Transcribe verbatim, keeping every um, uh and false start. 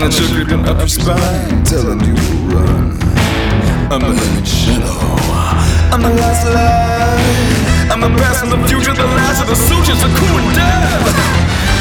and the chill creeping up your spine, telling you to run. I'm the living shadow, I'm the last light, I'm the past and the future, the last of the sutures, the cool and death.